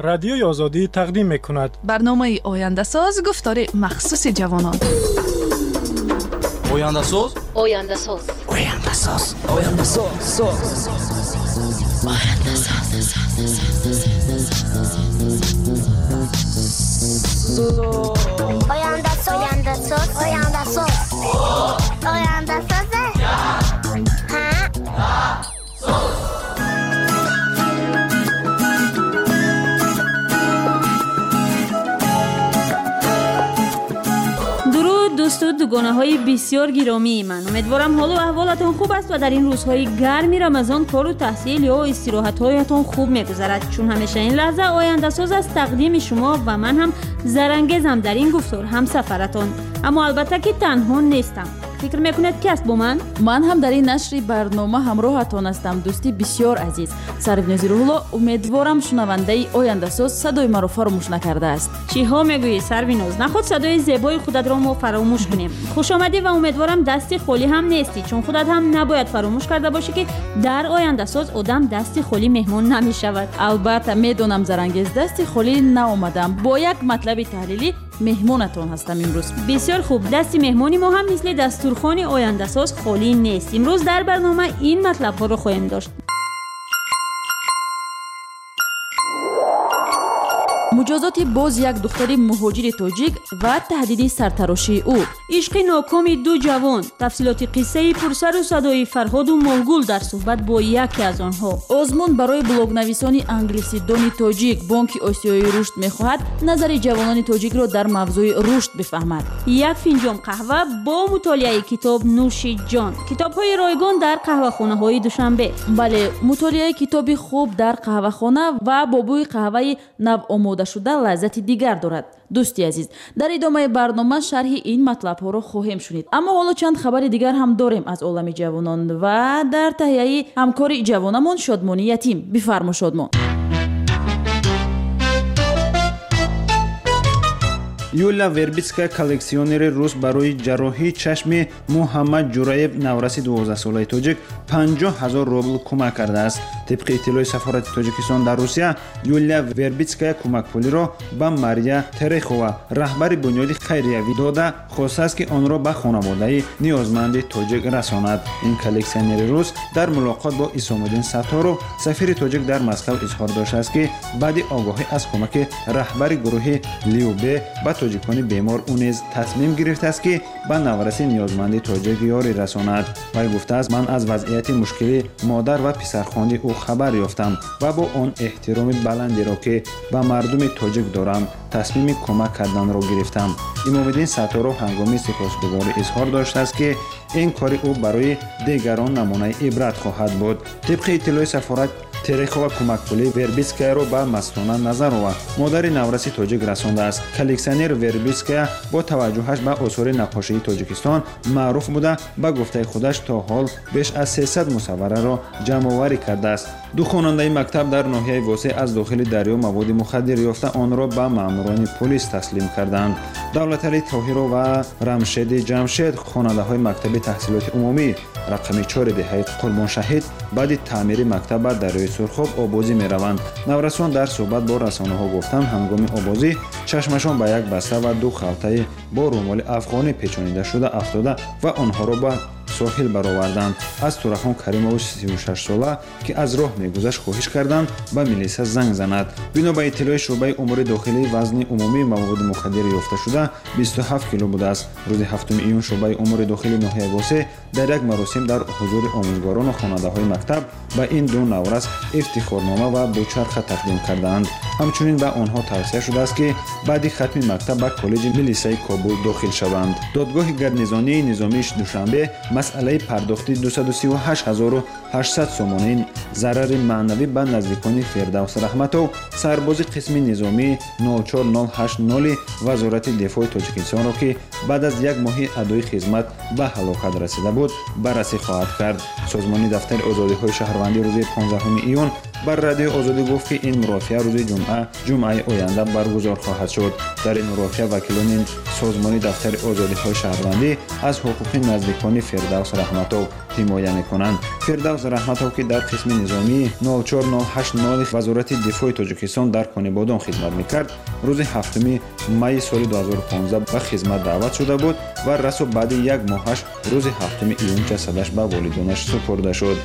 رادیوی آزادی تقدیم می‌کند. برنامه آینده ساز گفتار مخصوص جوانان. آینده ساز؟ آینده ساز. آینده ساز. آینده ساز. آینده ساز. آینده ساز. آینده ساز. آینده ساز. آینده ساز. دوستو دوگانه‌های بسیار گرامی من، امیدوارم حال و احوالتان خوب است و در این روزهای گرم رمضان کار و تحصیل یا استراحت‌هایتان خوب می‌گذرد، چون همیشه این لحظه آینده ساز از تقدیم شما و من هم زرانگیزم در این گفتار همسفرتان. اما البته که تنها نیستم. فکر میکنید که است با من هم در این نشر برنامه همراهتان هستم. دوستی بسیار عزیز سروین زیرولا، امیدوارم شنونده آینده ساز صدای مرا فراموش نکرده است. چی ها میگویی سرویناز؟ نخود صدای زیبای خودت را ما فراموش کنیم. خوش آمدی و امیدوارم دستی خالی هم نیستی، چون خودت هم نباید فراموش کرده باشی که در آینده ساز آدم دستی خالی مهمان نمیشود. البته میدونم زرانگیز دستی خالی نآمدم، با یک مطلب تحلیلی مهمانتون هستم امروز. بسیار خوب، دستی مهمانی ما هم مثل دستورخوان آینده ساز خالی نیست. امروز در برنامه این مطلب ها رو خواهیم داشت. مجازات باز یک دختر مهاجر تاجیک و تهدید سرتراشی او. عشق ناکام دو جوان. تفصیلات قصه پرسر و صدای فرهاد و ملگل در صحبت با یکی از آنها. آزمون برای بلاگ نویسان انگلیسی دانی تاجیک بانک آسیایی رشد می‌خواهد نظر جوانان تاجیک را در موضوع رشد بفهمد. یک فنجان قهوه با مطالعه کتاب نوش جان. کتاب‌های رایگان در قهوه‌خانه‌های دوشنبه. بله، مطالعه کتابی خوب در قهوه‌خانه و با بوی قهوه نو آماده شده لذت دیگر دارد. دوستی عزیز، در ادامه برنامه شرح این مطلب ها رو خواهیم شنید. اما حالا چند خبر دیگر هم داریم از عالم جوانان و در تهیه همکار جوانمون شادمانی یتیم. بفرما شادمان. یولا وربیتسکا کالکسیونر روس برای جراحی چشم محمد جورایف نوراسی 12 ساله تاجیک 50,000 روبل کمک کرده است. طبق اطلاع سفارت تاجیکستان در روسیه، یولا وربیتسکا کمک پولی را به ماریا ترخووا رهبر بنیاد خیریوی داده خواسته است که آن را به خانواده نیازمند تاجیک رساند. این کالکسیونر روس در ملاقات با اسام‌الدین ستارو سفیر تاجیک در مسکو اظهار داشته است که بعد آگاهی از کمک رهبر گروه لیوبه به تاجیکان بیمار او نیز تصمیم گرفته است که به نورسی نیازمند تاجیک یاری رساند. وی گفته است من از وضعیت مشکل مادر و پسرخوانده او خبر یافتم و با آن احترام بلندی را که به مردم تاجیک دارم تصمیم کمک کردن را گرفتم. امام‌الدین ستارو هنگام سپاسگزاری اظهار داشته است که این کار او برای دیگران نمونه عبرت خواهد بود. طبق اطلاع سفارت ترخووا کمک پولی وربیتسکا را به مستانه نظرова مادر نورسی تاجیک رسانده است. کالکسیونر وربیتسکا با توجهش به آثار نقاشی تاجیکستان معروف بوده. به گفته خودش تا حال بیش از 300 مصوره را جمع آوری کرده است. دو خواننده مکتب در ناحیه واسع از داخل دریا مواد مخدر یافته آن را به ماموران پلیس تسلیم کردند. دولتعلی طاهرو و رمشید جمشید خواننده‌های مکتب تحصیلات عمومی رقم 4 دهه قربان شهید بعد تعمیر مکتب بر دریای سرخاب آبازی می‌روند. نورسان در صحبت با رسانه‌ها گفتند هنگام آبازی چشمشان به یک بسته و دو خلطه با رومال افغانی پیچانیده شده افتاده و آنها را به ساحل برآوردند. از تورخان کریموف 36 ساله که از راه می‌گذشت خواهش کردند به میلیسا زنگ زند. بنا به اطلاع شعبه امور داخلی وزن عمومی مواد مخدر یافته شده 27 کیلو بوده است. روز 7 ایون شعبه امور داخلی ناحیه واسع در یک مراسم در حضور آموزگاران و خواننده‌های مکتب به این دو نورس افتخارنامه و بوچرخ تقدیم کردند. همچنین به آنها توصیه شده است که بعد ختم مکتب به کالج میلیسای کابل داخل شوند. دادگاه گردنزانی نظامی دوشنبه مسئله پرداخت 238800 سومانی ضرر معنوی به نزدیکان فردوس رحمتو سرباز قسم نظامی 04080 وزارت دفاع تاجیکستان را که بعد از یک ماه ادای خدمت به هلاکت رسیده بود بررسی خواهد کرد. سازمان دفتر آزادی‌های شهروندی روز 15 ایون бар радиои озодӣ гуфт ки ин мурофиа рӯзи ҷумъаи оянда баргузор хоҳад шуд. дар ин мурофиа вакилони созмони дафтари озодиҳои шаҳрвандӣ аз ҳуқуқи наздикони Фирдавс Раҳматов ҳимоя мекунанд. Фирдавс Раҳматов ки дар қисми низомии 04080 вазорати дифои Тоҷикистон дар Конибодон хизмат мекард, рӯзи 7 майи соли 2015 ба хизмат даъват шуда буд ва расо баъди як моҳаш рӯзи 7 июн ҷасадаш ба волидонаш супурда шуд.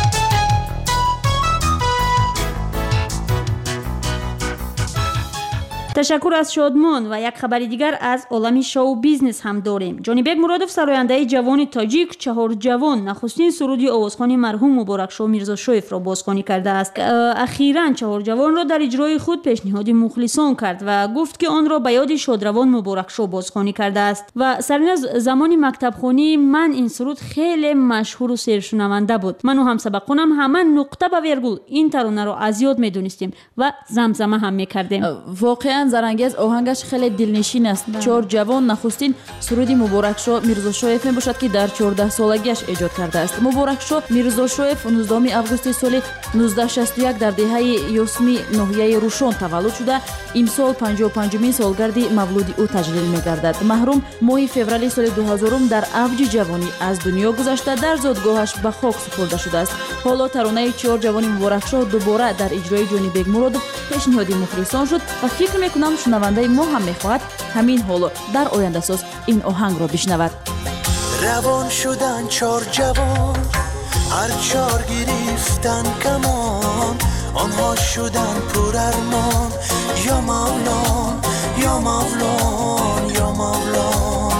ташаккур аз Шодмон ва як хабари дигар аз олами шоу бизнес ҳам дорем. Ҷонибек Муродов сарояндаи ҷавони тоҷик чаҳор ҷавон нахустин суруди овозхони марҳум Муборакшоҳ Мирзошоевро бозхонӣ кардааст. Ахиран чаҳор ҷавонро дар иҷрои худ пешниҳоди мухлисон кард ва гуфт ки онро ба ёди шодравон Муборакшоҳ бозхонӣ кардааст. Ва сариназ замони мактабхонӣ ман ин суруд хеле машҳуру сершунаванда буд. ману ҳамсабақонам ҳама нуқта ба вергул ин таронаро аз ёд медонистем ва замзама ҳам мекардем. воқеан зарангез оҳангаш хеле дилнишин аст. чор ҷавон нахустин суруди Муборакшоҳ Мирзошоев мебошад ки дар 14-солагиаш эҷод кардааст. Муборакшоҳ Мирзошоев 19 августи соли 1961 дар деҳаи Ёсми ноҳияи Рушон таваллуд шуда имсол 55-мин солгарди мавлуди ӯ таҷлил мегардад. маҳрум моҳи феврали соли 2000 дар авҷи ҷавонӣ аз дунё гузашта дар зодгоҳаш ба хок супурда шудааст. ҳоло таронаи чор ҷавони Муборакшоҳ дубора дар иҷрои Ҷонибек Муродов пешниҳоди мухлисон шуд ва фикр мекунам шунавандаи мо ҳам мехоҳад ҳамин ҳоло дар ояндасоз ин оҳангро бишнавад. равон шудан чор ҷавон ҳар чор гирифтан камон онҳо шудан пурармон ё мавлон ё мавлон ё мавлон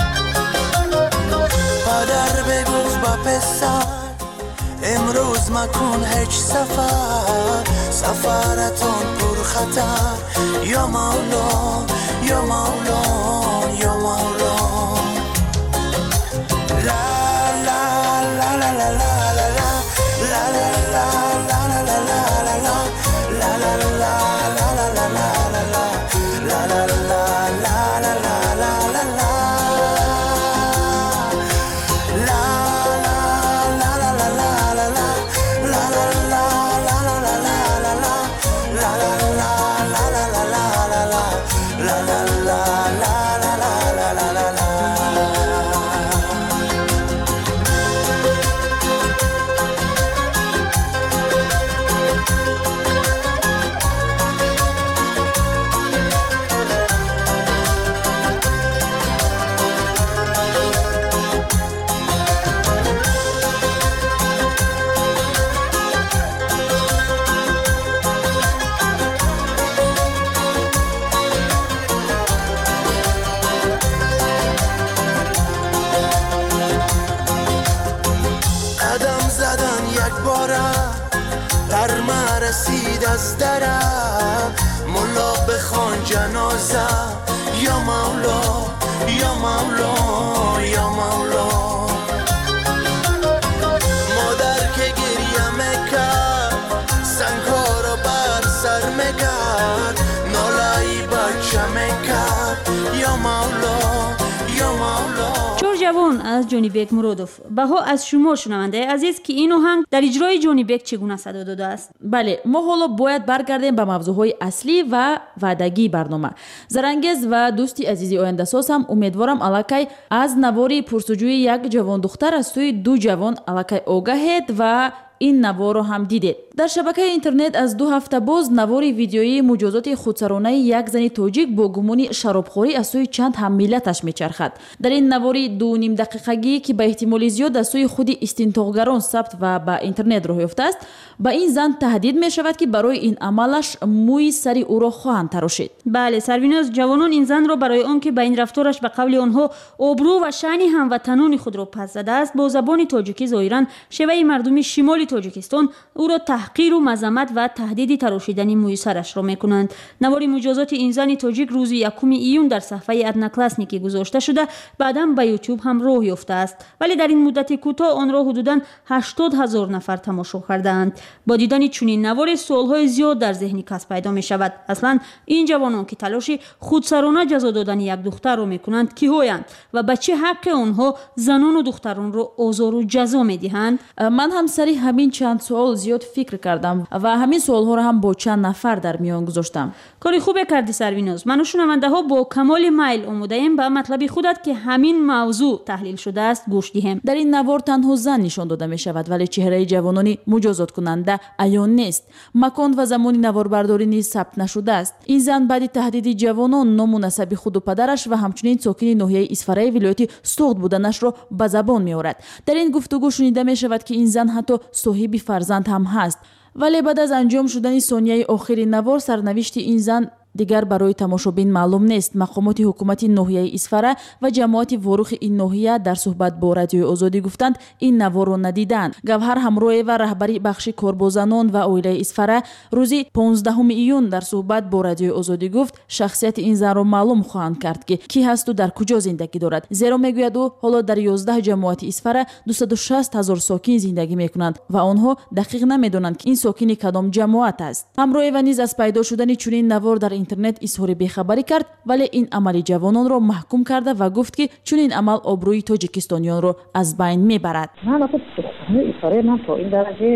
падар бегуфт ба песар امروز مکن هیچ سفرتون پر خطر یا مولا یا مولا یا مولا لا لا لا لا لا لا لا لا لا لا لا لا لا لا لا از درم مولا بخوان جنازه یا مولا یا مولا یا مولا مادر که گریه میکرد سنگها رو بر سر میکرد نالایی بچه میکرد یا مولا یا مولا جوان از جونیبک مرودوف. بها از شما شنونده عزیز که این آهنگ در اجرای جونیبک چگونه صدا داده است؟ بله، ما حالا باید برگردیم به موضوعهای اصلی و وعدگی برنامه. زرانگیز و دوستی عزیزی آینده ساز هم امیدوارم الکی از نواری پرسجوی یک جوان دختر از سوی دو جوان الکی آگاهید و این نوار رو هم دیدید. در شبکه اینترنت از 2 هفته باز نواری ویدیویی مجازات خودسرانه یک زن تاجیک با گمان شرابخوری از سوی چند هم ملتش میچرخد. در این نواری 2.5 دقیقگی که به احتمال زیاد از سوی خود استنتاقگران ثبت و به اینترنت راه یافته است، با این زن تهدید می شود که برای این عملش موی سری او را خواهند تراشید. بله، سرویناز جوانان این زن را برای آنکه به این رفتارش به قول آنها آبرو و شأن هموطنان خود را پس زده است، با زبان تاجیکی ظاهرا شیوه مردم شمال تاجیکستان او را تحقیر و مذمت و تهدید تراشیدن موی سرش را میکنند. نوار مجازات این زن تاجیک روز 1 ایون در صفحه ادناکلاسنیکی گذاشته شده، بعداً به یوتیوب هم راه یافته است، ولی در این مدت کوتاه آن را حدوداً 80,000 نفر تماشا کردند. با دیدن چنین نوار سوالهای زیاد در ذهن کس پیدا می شود. اصلا این جوانان که تلاش خودسرانه جزا دادن یک دختر را میکنند کیهایند و به چه حق آنها زنان و دختران را آزار و جزا میدهند؟ من هم سری ҳамин чанд суол зиёд фикр кардам ва ҳамин суолҳоро ҳам бо чанд нафар дар миён гузоштам. کاری خوبه کردی سرویناز. من و شنونده ها با کمال میل اومدیم به مطلب خودت که همین موضوع تحلیل شده است گوش دهیم. дар ин навор танҳо зан нишон дода мешавад, вале чеҳраи ҷавонони муҷозоткунанда аён нест. макон ва замони наворбардорӣ низ сабт нашудааст. ин зан баъди таҳдиди ҷавонон ному насаби худу падараш ва ҳамчунин сокини ноҳияи исфараи вилояти Суғд буданашро ба забон меорад. дар ин гуфтугӯ шунида мешавад ки ин зан ҳатто соҳиби фарзанд ҳам ҳаст. вале баъд аз анҷом шудани сонияи охири навор сарнавишти ин зан дигар барои тамошобин маълум нест. мақомоти ҳукумати ноҳияи Исфара ва ҷамоати ворухи ин ноҳия дар суҳбат бо радиои Озодӣ гуфтанд ин наворро надиданд. Гавҳар Ҳамроева, раҳбари бахши корбозанон ва оилаи Исфара, рӯзи 15 июн дар суҳбат бо радиои Озодӣ гуфт шахсияти ин занро маълум хоҳанд кард ки кӣ ҳасту дар куҷо зиндагӣ дорад. зеро мегӯяд ӯ ҳоло дар 11 ҷамоати Исфара 260 000 сокин зиндагӣ мекунанд ва онҳо дақиқ намедонанд ки ин сокини кадом ҷамоат аст. Ҳамроева низ аз пайдо шудани чунин навор дар интернет изҳори бехабарӣ кард, вале ин амали ҷавононро маҳкум карда ва гуфт ки чунин амал обрӯи тоҷикистонёнро аз байн мебарад. من تا این درجه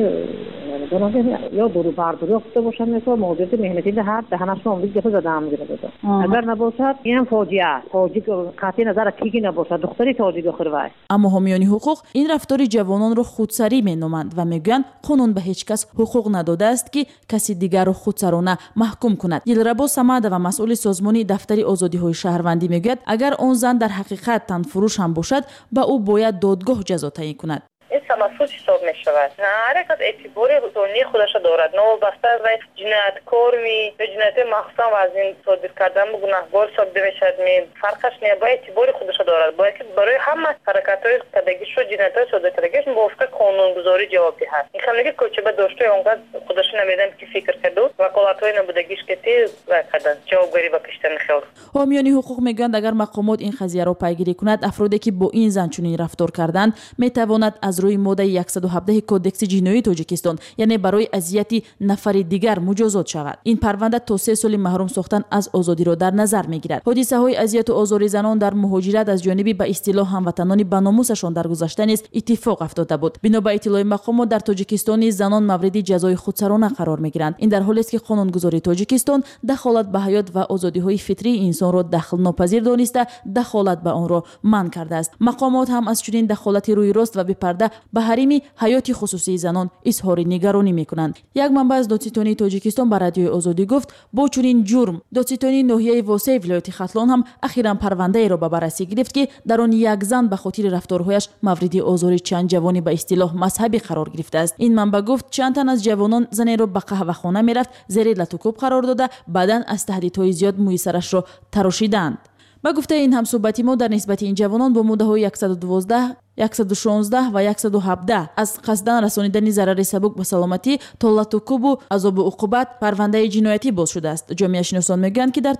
یا دورو برداری افتاده باشم یا موجود مهنتی در دهنشون امید گفته زده هم گیره داده. اگر نباشد این فاجعه است. فاجعه قطعی نظر کیگی نباشد. دختری تاجیک آخر وای. اما حامیان حقوق این رفتاری جوانان رو خودسری مینامند و میگویند قانون به هیچ کس حقوق نداده است که کسی دیگر رو خودسرانه محکوم کند. دلربا صمد و مسئول سازمانی دفتر آزادی‌های شهروندی میگوید اگر آن زن در حقیقت تنفروش هم باشد به او باید دادگاه جزا تعیین کند. این سماسوس حساب می شود. هر یک از اعتبار قانونی خودش دارد. نه بسته از جنایتکار می جنایت مخصوصا و از این صادر کردن به گناهکار ثابت می شود. فرقش نه با اعتبار خودش دارد. باید که برای همه حرکت‌های کردگیش و جنایت‌های صادر کردگیش موافق قانونگذاری جواب دهد. این خیلی کوچبه داشته اونقدر خودش نمیدن که فکر کرده و وکالت‌های نبودگیش که تیز کردن جوابگیری با کشتن خیال. حامیان حقوق میگویند اگر مقامات این قضیه را پیگیری کند افرادی که با این زن چنین رفتار کردند میتواند از روی ماده 117 کودکس جنایی تاجیکستان یعنی برای اذیت نفر دیگر مجازات شود. این پرونده تا 3 سال محروم ساختن از آزادی را در نظر میگیرد. حادثه های اذیت و آزار زنان در مهاجرت از جانب به اصطلاح هموطنان باناموسشان در گذشته نیز اتفاق افتاده بود. بنا به اطلاع مقامات در تاجیکستان زنان مورد جزای خودسرانه قرار میگیرند. این در حالی است که قانونگذاری تاجیکستان دخالت به حیات و آزادی های فطری انسان را دخل ناپذیر دانسته دخالت به آن را منع کرده است. مقامات هم از چنین دخالت روی راست و بی پرده به حریم حیات خصوصی زنان اظهار نگرانی میکنند. یک منبع از دادستانی تاجیکستان به رادیوی آزادی گفت با چنین جرم دادستانی ناحیه واسع ولایت ختلان هم اخیراً پرونده را به بررسی گرفت که در آن یک زن به خاطر رفتارهایش مورد آزار چند جوانی به اصطلاح مذهبی قرار گرفته است. این منبع گفت چند تن از جوانان زنی را به قهوه‌خانه میرفت زیر لطوکوب قرار داده بعداً از تهدیدهای زیاد مویسرش را تراشیدند. با گفته این همصحبتی ما در نسبت این جوانان با موده‌های 112 116 و 117 از قصدن رسانیدن ضرر سبک به سلامتی تا لطوکوب و عذاب و عقوبت پرونده جنایتی باز شده است. جامعه شناسان میگویند که در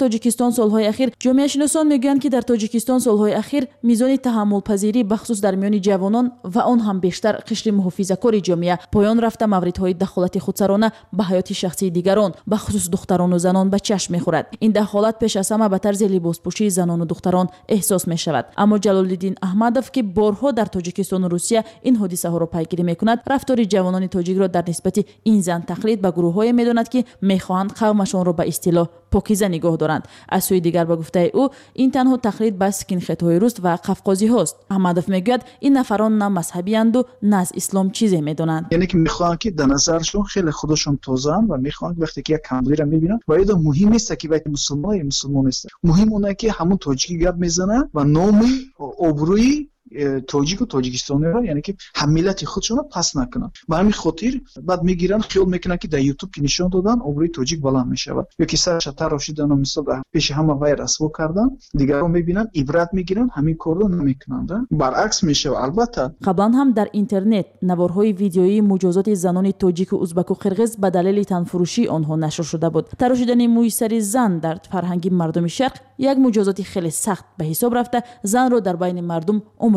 تاجیکستان سالهای اخیر میزان تحمل پذیری بخصوص در میان جوانان و آن هم بیشتر قشر محافظه‌کار جامعه پایان رفته موردهای دخالت خودسرانه به حیات شخصی دیگران به خصوص دختران و زنان به چشم میخورد. این دخالت پیش از همه به طرز لباسپوشی زنان و دختران احساس میشود. اما جلال‌الدین احمدов که بارها در تاجیکستان و روسیه این حادثه ها را پیگیری میکند رفتار جوانان تاجیک را در نسبت این زن تقلید به گروه‌های میداند که میخواهند قومشان را به اصطلاح پاکیزه نگاه دارند. از سوی دیگر با گفته او این تنها تقلید به اسکین‌هدهای روس و قفقازی هاست. احمدов میگوید این نفران نه مذهبی اند و نه از اسلام چیزی میدانند. یعنی که میخواهند که در نظرشون خیلی خودشون تازه‌اند و میخواهند وقتی که یک کمبودی را میبینند باید مهم نیست که وقتی مسلمان است. مهم اونه که همون تاجیکی گپ میزنه و نام آبروی تاجیک و تاجیکستانی را یعنی که حمیلت خودشون را پس نکنن. به همین خاطر بعد میگیرن خیال میکنن که در یوتیوب که نشان دادن آبروی تاجیک بلند میشود یا که سرش تراشیدن و مثلا پیش همه وای رسوا کردن دیگران میبینن عبرت میگیرن همین کار رو نمیکنن. برعکس میشه. البته قبلا هم در اینترنت نوارهای ویدیویی مجازات زنان تاجیک و ازبک و قرغیز به دلیل تنفروشی آنها نشر شده بود. تراشیدن موی سر زن در فرهنگ مردم شرق یک مجازات خیلی سخت به حساب رفته زن را در بین مردم عمر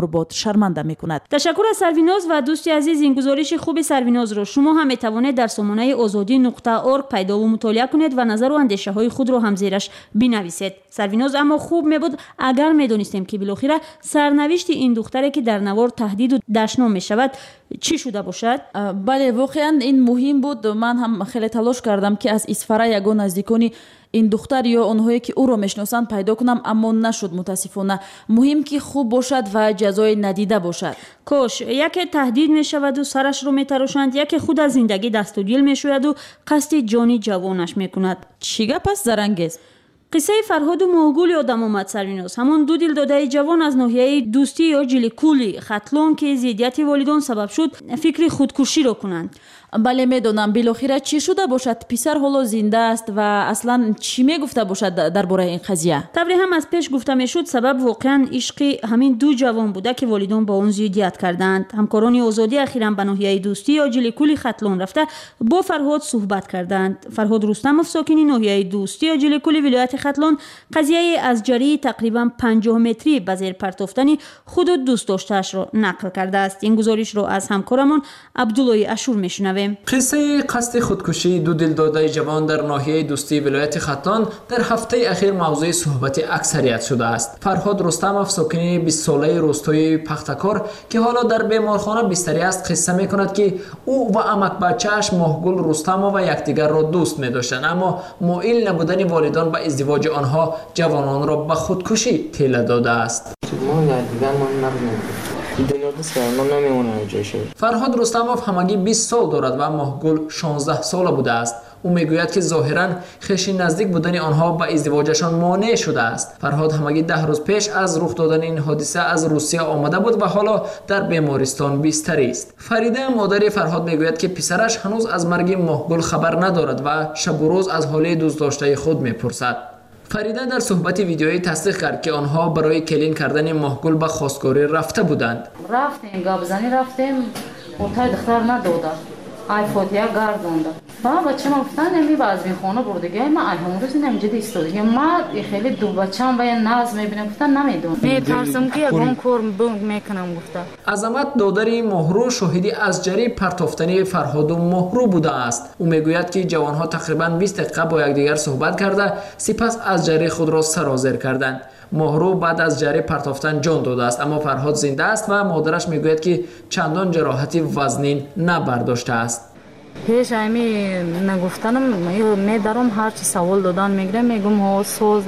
умрбод шарманда мекунад. تشکر از سرویناز و دوستی عزیز. این گزارش خوب سرویناز رو شما هم میتوانید در سامانه azadi.org پیدا و مطالعه کنید و نظر و اندیشه های خود رو هم زیرش بنویسید. سرویناز اما خوب میبود اگر میدونستیم که بالاخره سرنوشت این دختری که در نوار تهدید و دشنام میشود چی شده باشد. بله واقعا این مهم بود. من هم خیلی تلاش کردم که از اسفره یگان نزدیکانی این دختر یا اونهایی که او را میشناسند پیدا کنم اما نشد متاسفانه. مهم که خوب باشد و جزای ندیده باشد. کاش یکی تهدید میشود و سرش رو میتراشند، یکی خود از زندگی دست و دل میشوید و قصد جانی جوانش میکند. چی گپ است زرنگیز؟ قصه فرهاد و ماهگل یادم آمد سرویناز. همون دو دلداده جوان از ناحیه دوستی یا جلیکولی ختلون که ضدیت والدان سبب شد فکر خودکشی را کنند. بله میدونم. بالاخره چی شده باشد؟ پسر حالا زنده است و اصلا چی میگفته باشد درباره این قضیه؟ طبری هم از پیش گفته میشد سبب واقعا عشق همین دو جوان بوده که والدان با اون ضدیت کردند. همکاران آزادی اخیراً به ناحیه دوستی یا جلیکولی ختلون رفته با فرهاد صحبت کردند. فرهاد رستموف ساکن ناحیه دوستی یا جلیکولی ولایت ختلون قضیه از جری تقریبا 50 متری به زیر پرتافتن خود و دوست داشته‌اش را نقل کرده است. این گزارش را از همکارمان عبدالله اشور میشنویم. قصه قصد خودکشی دو دلداده جوان در ناحیه دوستی ولایت ختلون در هفته اخیر موضوع صحبت اکثریت شده است. فرهاد رستموف ساکن 20 ساله روستای پختکار که حالا در بیمارخانه بستری است قصه میکند که او و عمک بچه‌اش ماهگل رستموف و یکدیگر را دوست می‌داشتند، اما مایل نبودن والدان به ازدواج آنها جوانان را به خودکشی ঠেলে داده است. فرهاد رستموف همگی 20 سال دارد و ماهگل 16 ساله بوده است. او میگوید که ظاهراً خویش نزدیک بودن آنها به ازدواجشان مانع شده است. فرهاد همگی 10 روز پیش از رخ دادن این حادثه از روسیه آمده بود و حالا در بیمارستان بستری است. فریده مادر فرهاد میگوید که پسرش هنوز از مرگ ماهگل خبر ندارد و شب و روز از حال دوست داشته خود میپرسد. فریده در صحبت ویدیویی تصدیق کرد که آنها برای کلین کردن ماهگل به خواستگاری رفته بودند. رفتیم گابزنی رفتیم اتای دختر نداده ای فوتیا گردونده با بچه ما گفتن نمی باز می خونه بردگی ما ایام روز نمیجدی استودی ما خیلی دو بچه‌ام و ناز میبینم گفتن نمیدونم میترسم که اون کار میکنم گفته. عظمت دادر مهرو شاهدی از جری پرتافتنی فرهاد و مهرو بوده است. او میگوید که جوانها تقریبا 20 دقیقه با یکدیگر صحبت کرده سپس از جری خود را سرازیر کردند. مهرو بعد از جری پرتافتن جان داده است اما فرهاد زنده است و مادرش میگوید که چندان جراحتی وزنین نبرداشته است. پیش ایمی نگفتنم میدارم هرچی سوال دادن میگم میگم ها سوزه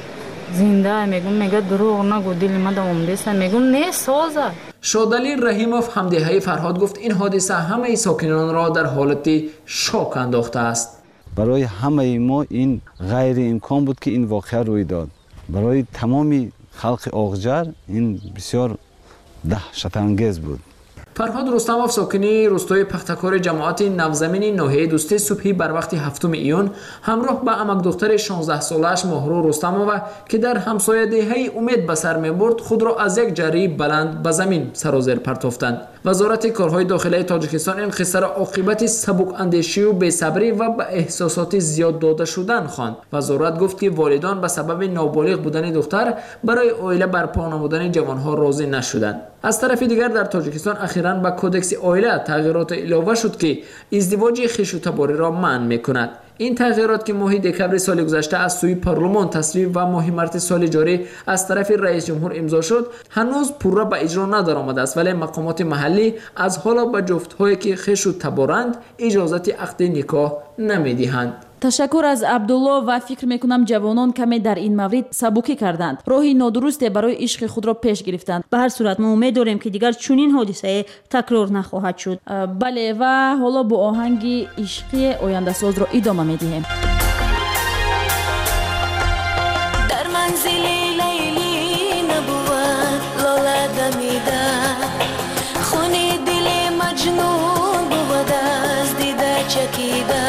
زنده میگه دروغ نگو دل ما دوام دیست میگم نه سوزه. شادلی رحیموف همدیهای فرهاد گفت این حادثه همه ساکنان را در حالت شوک انداخته است. برای همه ما این غیر امکان بود که این واقعه روی داد. برای تمامی خلق آغجر این بسیار دهشت انگیز بود. فرهاد رستموف ساکنی روستای پختکار جماعت نوزمین ناحیه دوستی صبحی بر وقت 7 ایون همراه با عمک دختر 16 سالش مهرو رستموف که در همسایه دهه امید به سر میبرد خود را از یک جری بلند به زمین سرازیر پرتافتند. وزارت کارهای داخلی تاجیکستان این قصه را عاقبت سبک اندیشی و بی‌صبری و به احساسات زیاد داده شدن خواند. وزارت گفت که والدان به سبب نابالغ بودن دختر برای عائله برپا نمودن جوانها راضی نشدند. از طرف دیگر در تاجیکستان اخیراً با کودکس عائله تغییرات اضافه شد که ازدواج خویش و تباری را منع می‌کند. این تغییرات که ماه دکمبر سال گذشته از سوی پارلمان تصویب و ماه مارس سال جاری از طرف رئیس جمهور امضا شد هنوز پورا به اجرا ندرآمده است، ولی مقامات محلی از حالا به جفت‌هایی که خویش و تبارند اجازت عقد نکاح نمی‌دهند. تشکر از عبدالله و فکر میکنم جوانان کمی در این مورد سبکی کردند. راهی نادرستی برای عشق خود را پیش گرفتند. به هر صورت ما امید داریم که دیگر چنین حادثه تکرار نخواهد شد. بله و حالا با آهنگ عشقی آینده ساز را ادامه میدهیم. در منزل لیلی نبود لاله دمیده خونی دل مجنون بود از دیده چکیده.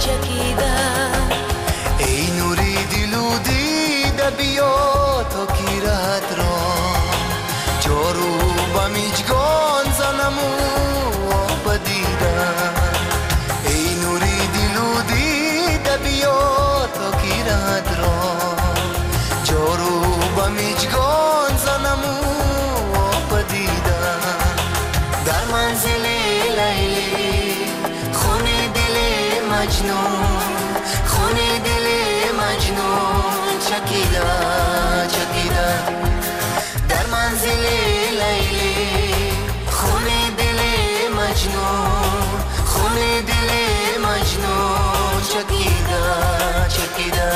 ای نوری دل و دیده بیا تا کی چکیده چکیده در منزل لیلی خون دل مجنون خون دل مجنون چکیده چکیده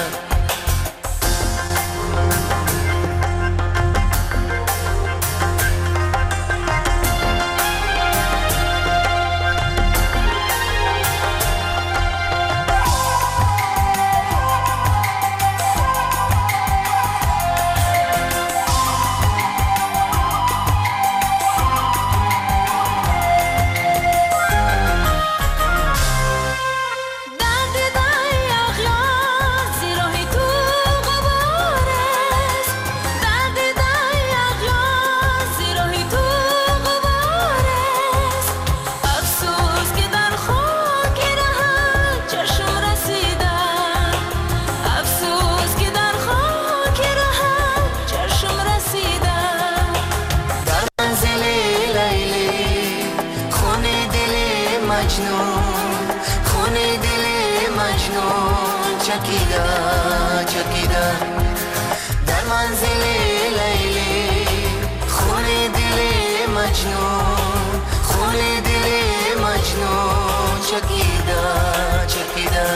چکیده چکیده در منزل لیلی خون دل مجنون خون دل مجنون چکیده چکیده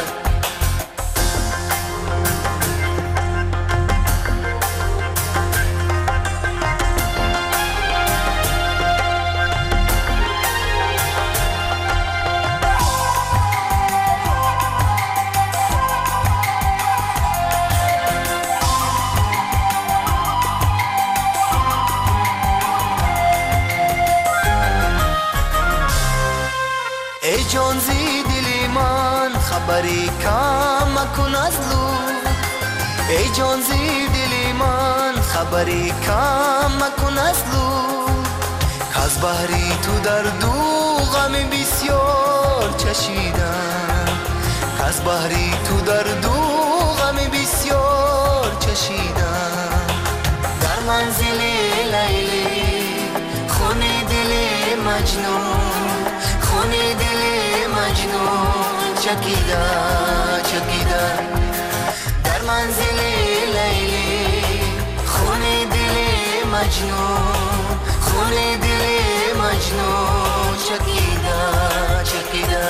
ای جان زی دلی من خبری کم مکن از لو ای جان زی دلی من خبری کم مکن از لو از بحری تو در دو غم بسیار چشیدم از بحری تو در دو غم بسیار چشیدم در منزل لیلی خون دل مجنون خون دل مجنون چکیده چکیده در منزل لیلی خون دل مجنون خون دل مجنون چکیده چکیده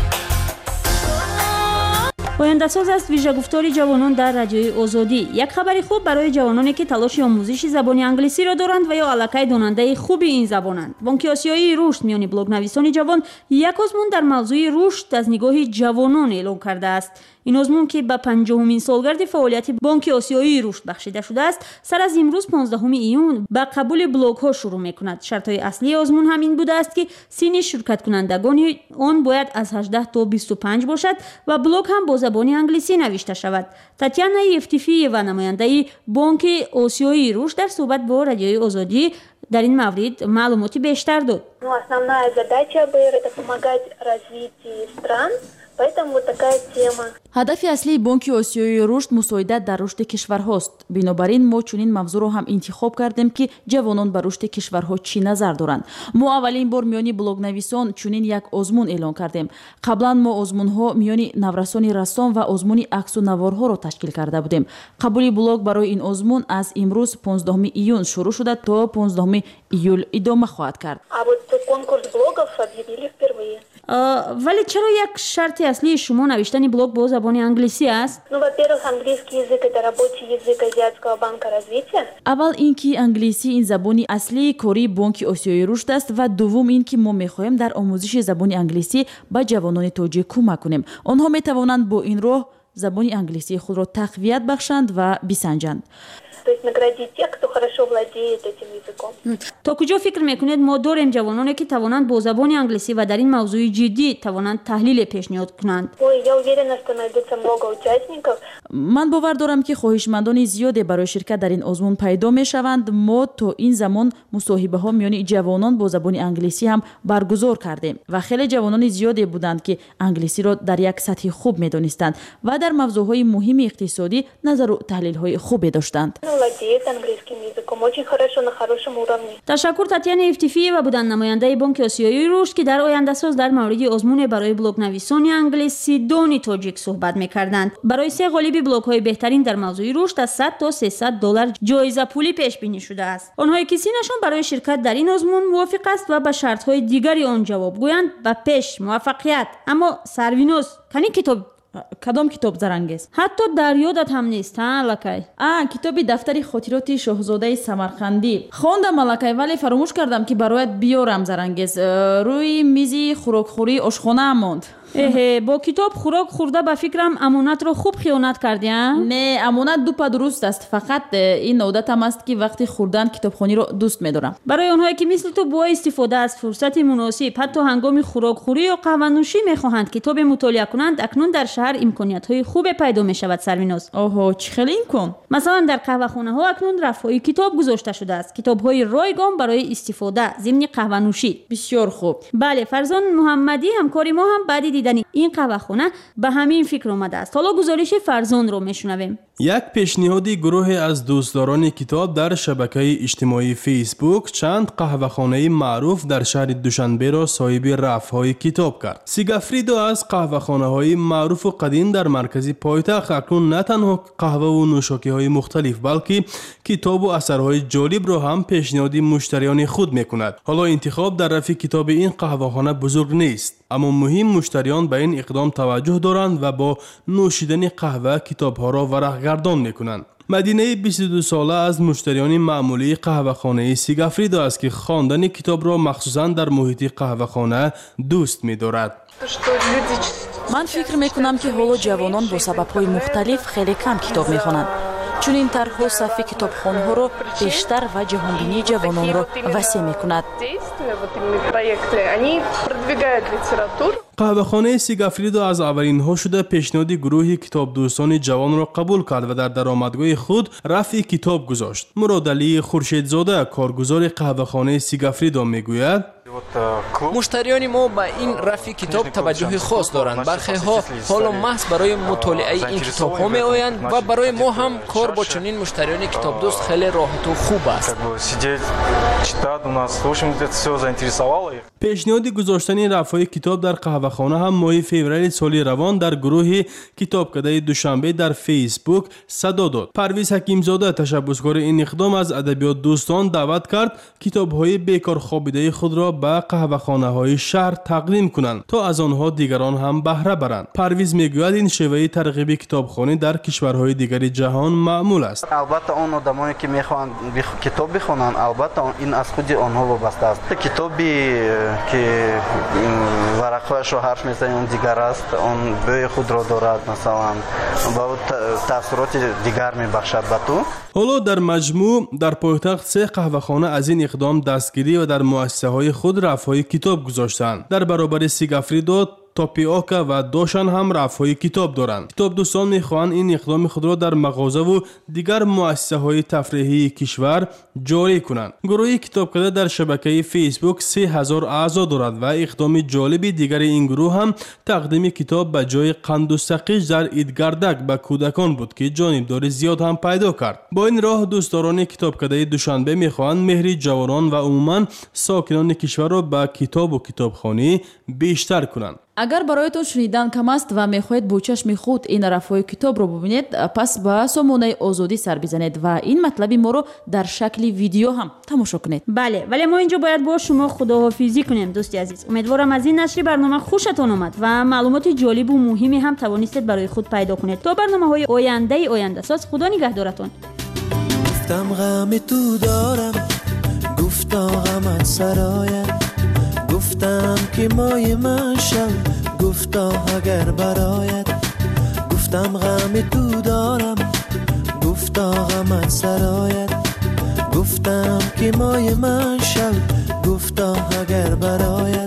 پاینده‌ساز است ویژه‌گفتاری جوانان در رادیوی آزادی. یک خبری خوب برای جوانانی که تلاش آموزش زبان انگلیسی را دارند و یا علاقه داننده خوب این زبانند. بانک آسیایی رشد میان بلاگ‌نویسان جوان یک آزمون در موضوع رشد از نگاه جوانان اعلام کرده است. این آزمون که به 50مین سالگرد فعالیت بانک آسیایی رشد بخشیده شده است، سر از امروز 15 ایون به قبول بلاگ ها شروع می‌کند. شرط‌های اصلی آزمون همین بوده است که سن شرکت کنندگان آن باید از 18 تا 25 باشد و بلاگ هم با زبان انگلیسی نوشته شود. تاتیانا یفتیفی و نماینده بانک آسیایی رشد در صحبت با رادیوی آزادی در این مورد معلوماتی بیشتر داد. Основная задача АБР – это помогать развитию стран. Поэтому вот такая тема. ҳадафи аслии бонки осиёии рушд мусоидат дар рушди кишварҳост. бинобар ин мо чунин мавзӯъро ҳам интихоб кардем ки ҷавонон ба рушди кишварҳо чӣ назар доранд. мо аввалин бор миёни блогнависон чунин як озмун эълон кардем. қаблан мо озмунҳо миёни наврасони рассом ва озмуни аксу наворҳоро ташкил карда будем. қабули блог барои ин озмун аз имрӯз 15 июн шурӯъ шуда то 15 июл идома хоҳад кард. А вот конкурс блогов объявили впервые. вале чаро як шарти аслии шумо навиштани блог бо забони англисӣ аст? Ну, во-первых, английский язык – это рабочий язык Азиатского банка развития. аввал ин ки англисӣ ин забони аслии кории бонки осиёи рушд аст ва дуввум ин ки мо мехоҳем дар омӯзиши забони англисӣ ба ҷавонони тоҷик кӯмак кунем. онҳо метавонанд бо ин роҳ забони англисии худро тақвият бахшанд ва бисанҷанд. То есть наградить тех, кто хорошо владеет этим языком. то куҷо фикр мекунед мо дорем ҷавононе ки тавонанд бо забони англисӣ ва дар ин мавзӯи ҷиддӣ тавонанд таҳлиле пешниҳод кунанд? Ой, я уверена, что найдутся много участников. ман бовар дорам ки хоҳишмандони зиёде барои ширкат дар ин озмун пайдо мешаванд. мо то ин замон мусоҳибаҳо миёни ҷавонон бо забони англисӣ ҳам баргузор кардем ва хеле ҷавонони зиёде буданд ки англисиро дар як сатҳи хуб медонистанд ва дар мавзӯъҳои муҳими иқтисодӣ назару таҳлилҳои хубе доштанд. владеет английским языком. Очень хорошо, на хорошем уровне. ташаккур татьяна ифтифиева буданд намояндаи бонки осиёии рушд ки дар ояндасоз дар мавриди озмуне барои блогнависони англиси дони тоҷик суҳбат мекарданд. барои се ғолиби блогҳои беҳтарин дар мавзӯи рушд аз $100 то $300 ҷоиза пулӣ пешбинӣ шудааст. онҳое ки синашон барои ширкат дар ин озмун мувофиқ аст ва ба шартҳои дигари он ҷавоб гӯянд ба пеш муваффақият. аммо сарвиноз кани китоб кадом китоб зарангез? ҳатто дар ёдат ҳам нест, лакай? Китоби дафтари хотироти шоҳзодаи Самарқандӣ. Хондам алакай, вале фаромӯш кардам ки бароят биёрам зарангез. Рӯи мизи хӯрокхӯрии ошхонаам монд. Эҳе, бо китоб хӯрок хӯрда ба фикрам амонатро хуб хиёнат кардиам? Не, амонат дупа дуруст аст. Фақат ин одатам аст ки вақти хӯрдан китобхониро дӯст медорам. барои онҳое ки мисли ту бо истифода аз фурсати муносиб ҳатто ҳангоми хӯрокхӯрӣ ё қаҳванӯшӣ мехоҳанд китобе мутолиа кунанд, акнун дар шаҳр имкониятҳои хубе пайдо мешавад. Сарвиноз, оҳо, чӣ хеле имкон? Масалан, дар қаҳвахонаҳо акнун рафҳои китоб гузошта шудааст. китобҳои ройгон барои истифода зимни қаҳванӯшӣ. бисёр хуб. бале, Фарзон Муҳаммадӣ ҳамкори мо ҳам баъди این قهوه‌خانه به همین فکر اومده است. حالا گزارش فرزان رو میشنویم. یک پیشنهادی گروهی از دوستداران کتاب در شبکه اجتماعی فیسبوک چند قهوه‌خانه معروف در شهر دوشنبه را صاحب رفع‌های کتاب کرد. سیگافریدو از قهوه‌خانه‌های معروف و قدیم در مرکز پایتخت اکنون نه تنها قهوه و نوشاکی‌های مختلف بلکه کتاب و اثرهای جالب را هم پیشنهاد مشتریان خود می‌کند. حالا انتخاب در رفع کتاب این قهوه‌خانه بزرگ نیست، اما مهم مشتریان به این اقدام توجه دارند و با نوشیدن قهوه کتاب‌ها را ورق‌گردان می‌کنند. مدینه 22 ساله از مشتریان معمولی قهوه‌خانه سیگافریدو است که خواندن کتاب را مخصوصاً در محیط قهوه‌خانه دوست می‌دارد. من فکر می‌کنم که حالا جوانان با سبب‌های مختلف خیلی کم کتاب می‌خوانند. چون این طرح‌ها صفحه کتابخانه‌ها را بیشتر و جهانبینی جوانان را وسیع می‌کند. قهوه‌خانه سیگافریدو از اولین ها شده پیشنهاد گروه کتاب دوستان جوان را قبول کرد و در درآمدگاه خود رفع کتاب گذاشت. مراد علی خورشیدزاده کارگزار قهوه‌خانه سیگافریدو میگوید: مشتریان ما به این رفع کتاب توجه خاص دارند. برخی‌ها حالا محض برای مطالعه این کتاب‌ها می‌آیند و برای ما هم کار با چنین مشتریان کتاب دوست خیلی راحت و خوب است. پیشنهاد گذاشتن رفع کتاب در قهوه‌خانه هم ماه فوریه سال روان در گروه کتابکده دوشنبه در فیسبوک صدا داد. پرویز حکیمزاده تشبثکار این اقدام از ادبیات دوستان دعوت کرد کتاب‌های بیکار خوابیده خود را به قهوه‌خانه‌های شهر تقدیم کنند تا از آنها دیگران هم بهره برند. پرویز میگوید این شیوه ترغیب کتابخوانی در کشورهای دیگر جهان معمول است. البته اون آدمایی که میخوان کتاب بخونن البته این از خود آنها وابسته است. کتابی که ورقهایش رو حرف میزنه اون دیگر است، اون بوی خود را دارد، مثلا با تاثیرات دیگر میبخشد به تو. حالا در مجموع در پایتخت 3 قهوه‌خانه از این اقدام دستگیری و در مؤسسه‌های خود رفع‌های کتاب گذاشتند. در برابر سیگافریدو، تاپیوکا و دوشان هم رفع‌های کتاب دارند. کتاب دوستان می‌خواهند این اقدام خود را در مغازه و دیگر مؤسسه‌های تفریحی کشور جاری کنند. گروه کتابکده در شبکه فیسبوک 3000 اعضا دارد و اقدام جالب دیگر این گروه هم تقدیم کتاب به جای قند و سقیج در ایدگردک به کودکان بود که جانبداری زیاد هم پیدا کرد. با این راه دوستداران کتابکده دوشنبه می‌خواهند مهر جوانان و عموماً ساکنان کشور را به کتاب و کتابخوانی بیشتر کنند. اگر برایتون شنیدن کم است و میخواهید با چشم خود این رفع‌های کتاب رو ببینید، پس به سامانه آزادی سر بزنید و این مطلب ما رو در شکل ویدیو هم تماشا کنید. بله، ولی ما اینجا باید با شما خداحافظی کنیم دوستی عزیز. امیدوارم از این نشر برنامه خوشتون اومد و معلومات جالب و مهمی هم توانستید برای خود پیدا کنید. تا برنامه‌های آینده ساز، خدا نگهدارتون. گفتم غم تو دارم، گفتا غمت سرایت، گفتم که مای من شو، گفتا اگر برایت، گفتم غم تو دارم، گفتا غمت سرایت، گفتم که مای من شو، گفتا اگر برایت.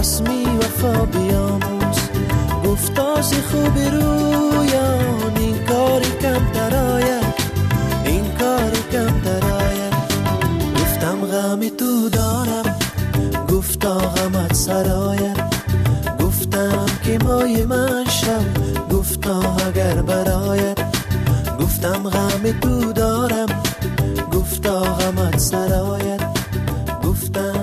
رسمی وفا بیاموز گفتاز خوب رویان این کاری کم تراید این کاری کم تراید گفتم غم تو دارم گفتا غمت سراید گفتم که مای من شب گفتا اگر براید گفتم غم تو دارم گفتا غمت سراید گفتم